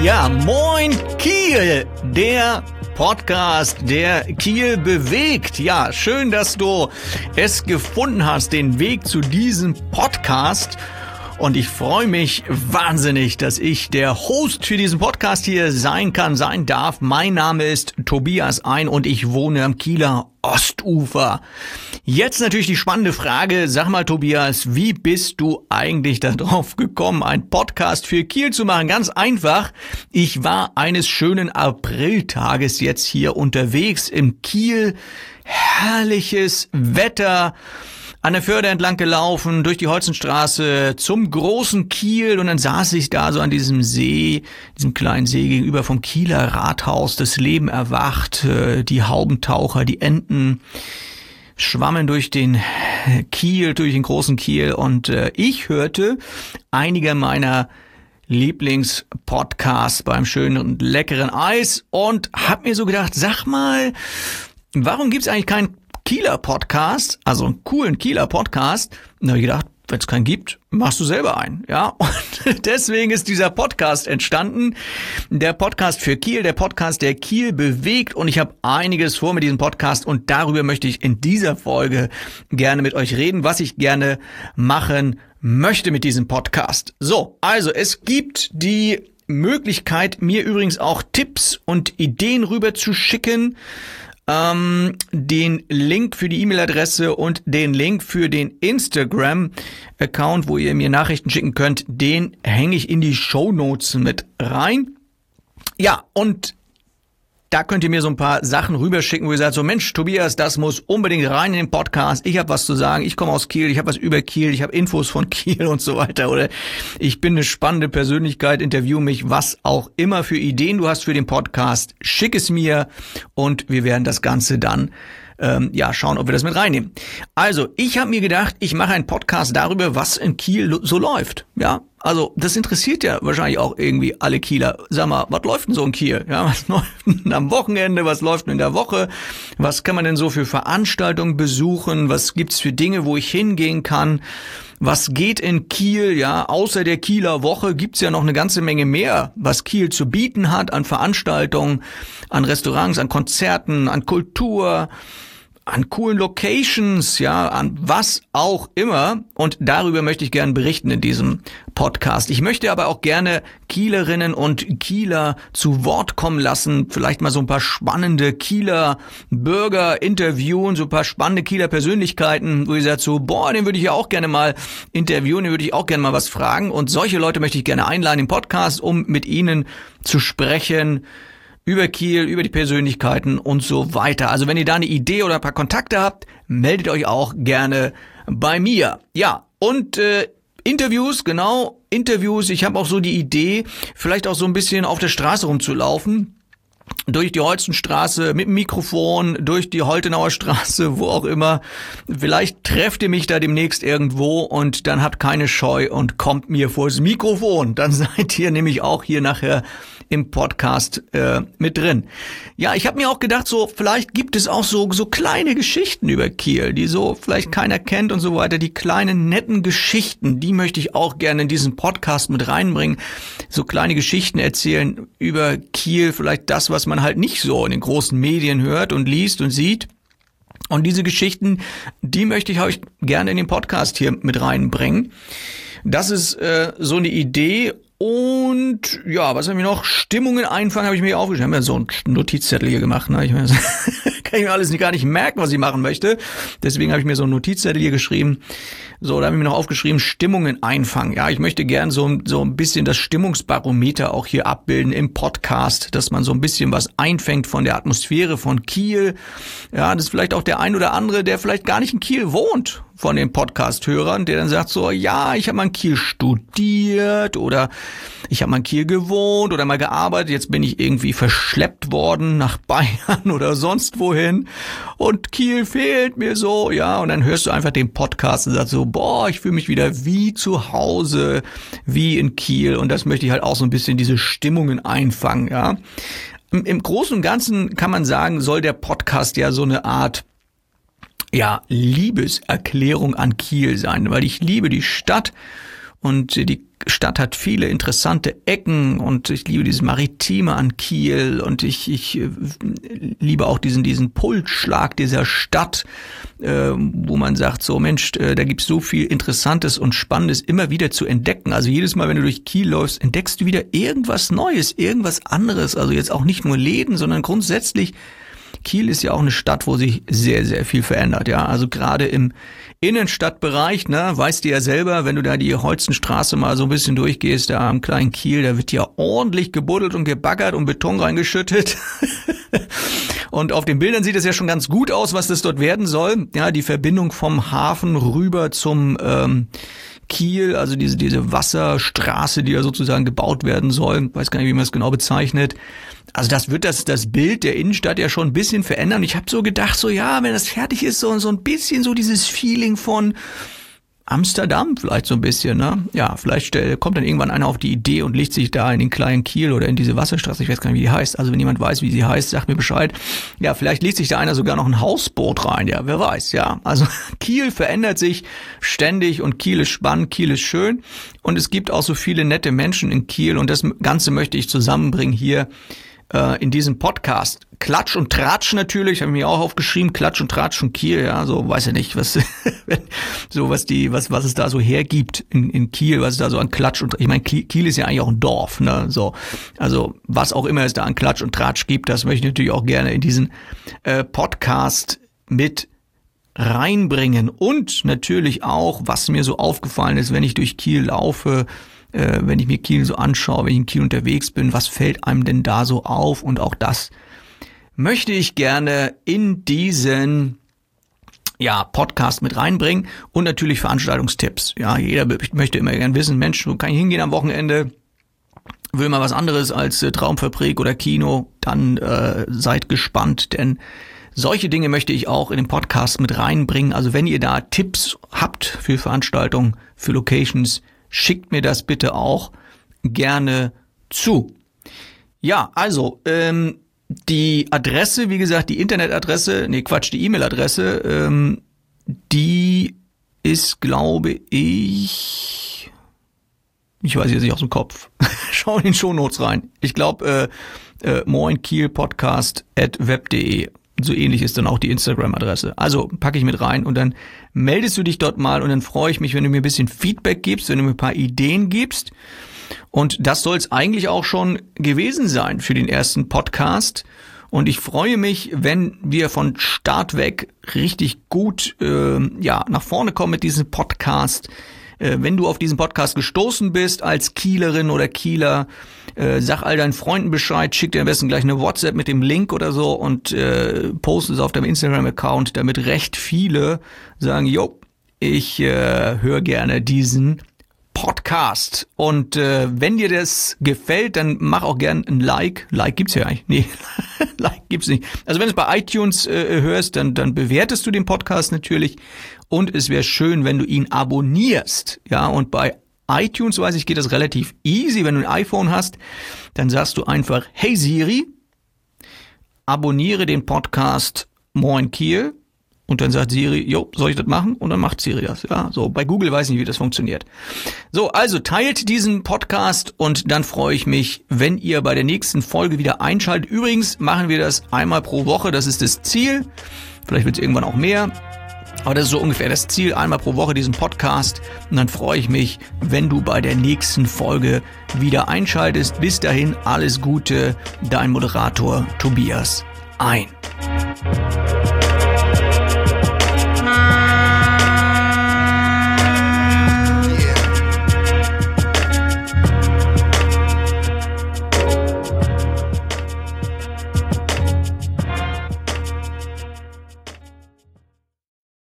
Ja, moin Kiel, der Podcast, der Kiel bewegt. Ja, schön, dass du es gefunden hast, den Weg zu diesem Podcast. Und ich freue mich wahnsinnig, dass ich der Host für diesen Podcast hier sein darf. Mein Name ist Tobias Ein und ich wohne am Kieler Ostufer. Jetzt natürlich die spannende Frage, sag mal Tobias, wie bist du eigentlich darauf gekommen, einen Podcast für Kiel zu machen? Ganz einfach, ich war eines schönen Apriltages jetzt hier unterwegs in Kiel, herrliches Wetter, an der Förde entlang gelaufen, durch die Holzenstraße zum großen Kiel und dann saß ich da so an diesem See, diesem kleinen See gegenüber vom Kieler Rathaus, das Leben erwacht, die Haubentaucher, die Enten schwammen durch den Kiel, durch den großen Kiel und ich hörte einige meiner Lieblingspodcasts beim schönen und leckeren Eis und hab mir so gedacht, sag mal, warum gibt's eigentlich keinen Kieler Podcast, also einen coolen Kieler Podcast? Und da habe ich gedacht, wenn es keinen gibt, machst du selber einen, ja? Und deswegen ist dieser Podcast entstanden. Der Podcast für Kiel, der Podcast, der Kiel bewegt. Und ich habe einiges vor mit diesem Podcast und darüber möchte ich in dieser Folge gerne mit euch reden, was ich gerne machen möchte mit diesem Podcast. So, also es gibt die Möglichkeit, mir übrigens auch Tipps und Ideen rüber zu schicken. Den Link für die E-Mail-Adresse und den Link für den Instagram-Account, wo ihr mir Nachrichten schicken könnt, den hänge ich in die Shownotes mit rein. Ja, und da könnt ihr mir so ein paar Sachen rüberschicken, wo ihr sagt, so Mensch, Tobias, das muss unbedingt rein in den Podcast. Ich habe was zu sagen, ich komme aus Kiel, ich habe was über Kiel, ich habe Infos von Kiel und so weiter. Oder ich bin eine spannende Persönlichkeit, interview mich, was auch immer für Ideen du hast für den Podcast. Schick es mir und wir werden das Ganze dann schauen, ob wir das mit reinnehmen. Also, ich habe mir gedacht, ich mache einen Podcast darüber, was in Kiel so läuft. Ja, also das interessiert ja wahrscheinlich auch irgendwie alle Kieler. Sag mal, was läuft denn so in Kiel? Ja, was läuft denn am Wochenende? Was läuft denn in der Woche? Was kann man denn so für Veranstaltungen besuchen? Was gibt's für Dinge, wo ich hingehen kann? Was geht in Kiel? Ja, außer der Kieler Woche gibt's ja noch eine ganze Menge mehr, was Kiel zu bieten hat an Veranstaltungen, an Restaurants, an Konzerten, an Kultur, an coolen Locations, ja, an was auch immer. Und darüber möchte ich gerne berichten in diesem Podcast. Ich möchte aber auch gerne Kielerinnen und Kieler zu Wort kommen lassen. Vielleicht mal so ein paar spannende Kieler Bürger interviewen, so ein paar spannende Kieler Persönlichkeiten, wo ihr sagt so, boah, den würde ich ja auch gerne mal interviewen, den würde ich auch gerne mal was fragen. Und solche Leute möchte ich gerne einladen im Podcast, um mit ihnen zu sprechen, über Kiel, über die Persönlichkeiten und so weiter. Also wenn ihr da eine Idee oder ein paar Kontakte habt, meldet euch auch gerne bei mir. Ja, und Interviews, genau, Interviews. Ich habe auch so die Idee, vielleicht auch so ein bisschen auf der Straße rumzulaufen. Durch die Holzenstraße mit dem Mikrofon, durch die Holtenauer Straße, wo auch immer. Vielleicht trefft ihr mich da demnächst irgendwo und dann habt keine Scheu und kommt mir vors Mikrofon. Dann seid ihr nämlich auch hier nachher im Podcast mit drin. Ja, ich habe mir auch gedacht, so vielleicht gibt es auch so kleine Geschichten über Kiel, die so vielleicht keiner kennt und so weiter. Die kleinen netten Geschichten, die möchte ich auch gerne in diesen Podcast mit reinbringen. So kleine Geschichten erzählen über Kiel, vielleicht das, was man halt nicht so in den großen Medien hört und liest und sieht. Und diese Geschichten, die möchte ich euch gerne in den Podcast hier mit reinbringen. Das ist so eine Idee. Und ja, was habe ich noch? Stimmungen einfangen habe ich mir aufgeschrieben. Ich habe ja so einen Notizzettel hier gemacht. Ne? Kann ich mir alles gar nicht merken, was ich machen möchte. Deswegen habe ich mir so einen Notizzettel hier geschrieben. So, da habe ich mir noch aufgeschrieben, Stimmungen einfangen. Ja, ich möchte gern so ein bisschen das Stimmungsbarometer auch hier abbilden im Podcast, dass man so ein bisschen was einfängt von der Atmosphäre von Kiel. Ja, das ist vielleicht auch der ein oder andere, der vielleicht gar nicht in Kiel wohnt, von den Podcast-Hörern, der dann sagt so, ja, ich habe mal in Kiel studiert oder ich habe mal in Kiel gewohnt oder mal gearbeitet, jetzt bin ich irgendwie verschleppt worden nach Bayern oder sonst wohin und Kiel fehlt mir so, ja, und dann hörst du einfach den Podcast und sagst so, boah, ich fühle mich wieder wie zu Hause, wie in Kiel und das möchte ich halt auch so ein bisschen diese Stimmungen einfangen, ja. Im Großen und Ganzen kann man sagen, soll der Podcast ja so eine Art Liebeserklärung an Kiel sein, weil ich liebe die Stadt und die Stadt hat viele interessante Ecken und ich liebe dieses Maritime an Kiel und ich liebe auch diesen Pulsschlag dieser Stadt, wo man sagt, so Mensch, da gibt's so viel Interessantes und Spannendes immer wieder zu entdecken. Also jedes Mal, wenn du durch Kiel läufst, entdeckst du wieder irgendwas Neues, irgendwas anderes. Also jetzt auch nicht nur Läden, sondern grundsätzlich Kiel ist ja auch eine Stadt, wo sich sehr, sehr viel verändert. Ja, also gerade im Innenstadtbereich, ne, weißt du ja selber, wenn du da die Holzenstraße mal so ein bisschen durchgehst, da am kleinen Kiel, da wird ja ordentlich gebuddelt und gebaggert und Beton reingeschüttet. Und auf den Bildern sieht es ja schon ganz gut aus, was das dort werden soll. Ja, die Verbindung vom Hafen rüber zum Kiel, also diese Wasserstraße, die da sozusagen gebaut werden soll. Ich weiß gar nicht, wie man es genau bezeichnet. Also das wird das Bild der Innenstadt ja schon ein bisschen verändern. Ich habe so gedacht, so ja, wenn das fertig ist, so ein bisschen so dieses Feeling von Amsterdam vielleicht so ein bisschen, ne? Ja, vielleicht kommt dann irgendwann einer auf die Idee und legt sich da in den kleinen Kiel oder in diese Wasserstraße, ich weiß gar nicht, wie die heißt. Also wenn jemand weiß, wie sie heißt, sagt mir Bescheid. Ja, vielleicht legt sich da einer sogar noch ein Hausboot rein, ja, wer weiß, ja. Also Kiel verändert sich ständig und Kiel ist spannend, Kiel ist schön und es gibt auch so viele nette Menschen in Kiel und das Ganze möchte ich zusammenbringen hier in diesem Podcast. Klatsch und Tratsch natürlich, habe ich mir auch aufgeschrieben, Klatsch und Tratsch von Kiel, ja, so weiß ich nicht, was so was es da so hergibt in Kiel, was es da so an Klatsch und ich meine Kiel ist ja eigentlich auch ein Dorf, ne, so. Also, was auch immer es da an Klatsch und Tratsch gibt, das möchte ich natürlich auch gerne in diesen Podcast mit reinbringen und natürlich auch, was mir so aufgefallen ist, wenn ich durch Kiel laufe, wenn ich mir Kiel so anschaue, wenn ich in Kiel unterwegs bin, was fällt einem denn da so auf? Und auch das möchte ich gerne in diesen Podcast mit reinbringen und natürlich Veranstaltungstipps. Ja, jeder möchte immer gern wissen, Mensch, wo kann ich hingehen am Wochenende? Will mal was anderes als Traumfabrik oder Kino? Dann seid gespannt, denn solche Dinge möchte ich auch in den Podcast mit reinbringen. Also wenn ihr da Tipps habt für Veranstaltungen, für Locations, schickt mir das bitte auch gerne zu. Ja, also die Adresse, wie gesagt, die Internetadresse, die E-Mail-Adresse, die ist, glaube ich weiß jetzt nicht aus dem Kopf. Schau in den Shownotes rein. Ich glaube, moinkielpodcast@web.de. So ähnlich ist dann auch die Instagram-Adresse. Also packe ich mit rein und dann meldest du dich dort mal und dann freue ich mich, wenn du mir ein bisschen Feedback gibst, wenn du mir ein paar Ideen gibst. Und das soll es eigentlich auch schon gewesen sein für den ersten Podcast. Und ich freue mich, wenn wir von Start weg richtig gut nach vorne kommen mit diesem Podcast. Wenn du auf diesen Podcast gestoßen bist als Kielerin oder Kieler, sag all deinen Freunden Bescheid, schick dir am besten gleich eine WhatsApp mit dem Link oder so und post es auf deinem Instagram-Account, damit recht viele sagen, jo, ich höre gerne diesen Podcast. Und wenn dir das gefällt, dann mach auch gern ein Like. Like gibt's ja eigentlich. Nee, Like gibt's nicht. Also wenn du es bei iTunes hörst, dann bewertest du den Podcast natürlich. Und es wäre schön, wenn du ihn abonnierst. Ja, und bei iTunes, weiß ich, geht das relativ easy. Wenn du ein iPhone hast, dann sagst du einfach, hey Siri, abonniere den Podcast Moin Kiel. Und dann sagt Siri, jo, soll ich das machen? Und dann macht Siri das. Ja, so. Bei Google weiß ich nicht, wie das funktioniert. So, also teilt diesen Podcast und dann freue ich mich, wenn ihr bei der nächsten Folge wieder einschaltet. Übrigens machen wir das einmal pro Woche. Das ist das Ziel. Vielleicht wird es irgendwann auch mehr. Aber das ist so ungefähr das Ziel, einmal pro Woche diesen Podcast. Und dann freue ich mich, wenn du bei der nächsten Folge wieder einschaltest. Bis dahin, alles Gute, dein Moderator Tobias Ein.